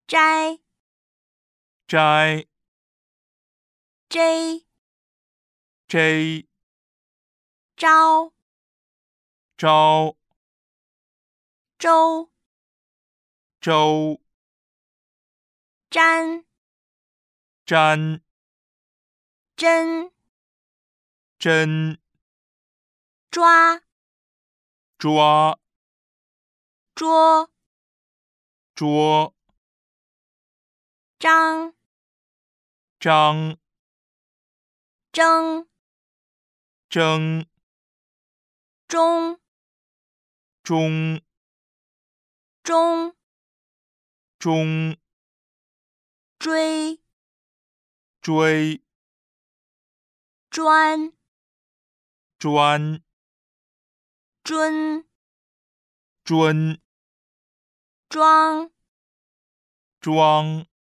摘摘 j ，j 招招， 周周沾沾， 真真抓抓， 捉捉张张， 争争中中中中， 追追专专尊尊， 装装